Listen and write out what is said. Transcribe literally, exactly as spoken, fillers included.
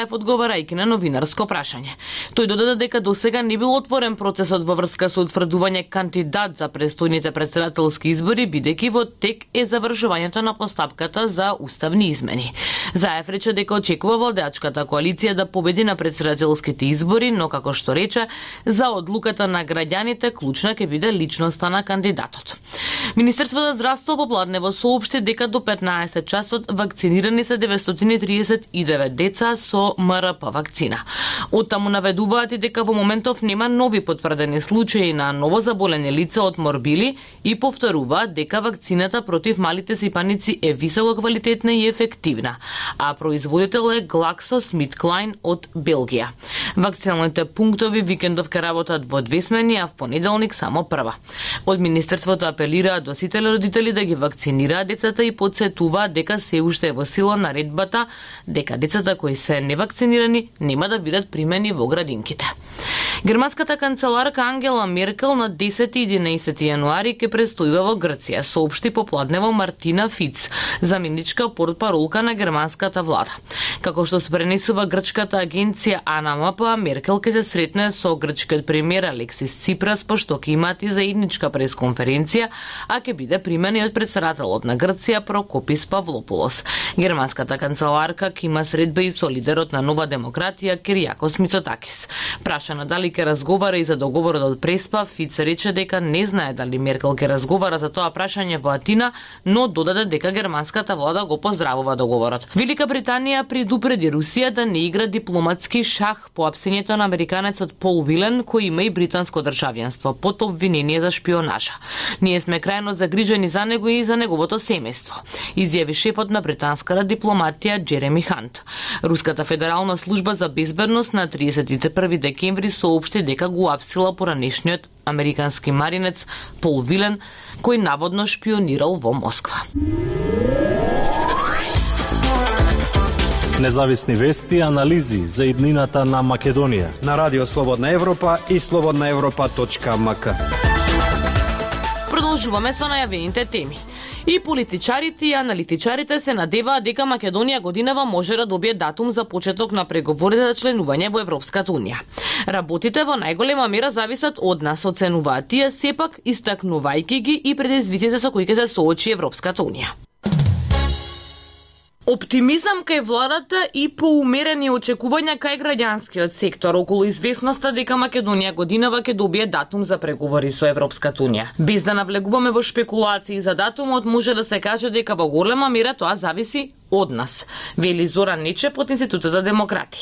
одговарајќи на новинарско прашање. Тој додаде дека досега не бил отворен процесот во врска со утврдување кандидат за престојните претседателски избори, бидејќи во тек е завршувањето на постапката за уставни измени. Заев рече дека очекува владеачката коалиција да победи на претседателските избори, но како што рече, за одлуката на граѓаните клучна ќе биде личноста на кандидатот. Министерството за здравство попладнево соопшти дека до петнаесет часот вакцинирани се деветстотини триесет и девет деца со М Р П вакцина. Оттаму наведуваат и дека во моментов нема нови потврдени случаи на новозаболени лица од морбили и повторуваат дека вакцината против малите сипаници е високо квалитетна и ефективна, а производител е GlaxoSmithKline од Белгија. Вакциналните пунктови викендов ке работат во две смени, а в понеделник само прва. Од министерството апелираат до сите родители да ги вакцинираат децата и потсетуваат дека се уште е во сила наредбата дека децата кои се невакцинирани нема да бидат примени во градинките. Германската канцеларка Ангела Меркел на десети и единаесети јануари ке престојува во Грција, соопшти попладнево Мартина Фиц, заменичка портпаролка на германската влада. Како што се пренесува грчката агенција А Н М П, Меркел ке се сретне со грчкиот премиер Алексис Ципрас, пошто ке имаат и заедничка пресконференција, а ке биде примен и од претседателот на Грција Прокопис Павлопулос. Германската канцеларка ке има средба и со лидерот на Нова демократија Киријакос Мицотакис. Прашана дали ке разговара и за договорот од Преспа, Фиц рече дека не знае дали Меркел ке разговара за тоа прашање во Атина, но додаде дека германската влада го поздравува договорот. Велика Британија предупреди Русија да не игра дипломатски шах по апсењето на американецот Пол Вилен, кој има и британско државјанство, под обвинение за шпионажа. Ние сме крајно загрижени за него и за неговото семејство, изјави шефот на британската дипломатија Джереми Хант. Руската федерална служба за безбедност на триесет и први декември соопшти дека го апсила поранешниот американски маринец Пол Вилен, кој наводно шпионирал во Москва. Независни вести и анализи за иднината на Македонија на Радио Слободна Европа и слободна европа точка м к. Продолжуваме со најавените теми. И политичарите и аналитичарите се надеваат дека Македонија годинава може да добие датум за почеток на преговорите за членување во Европската унија. Работите во најголема мера зависат од нас, оценуваат тие, сепак истакнувајќи ги и предизвиците со кои ќе се соочи Европската унија. Оптимизам кај владата и поумерени очекувања кај граѓанскиот сектор околу известноста дека Македонија годинава ќе добие датум за преговори со Европската унија. Без да навлегуваме во шпекулации за датумот, може да се каже дека во голема мера тоа зависи од нас, вели Зоран Нечев од Институтот за демократија.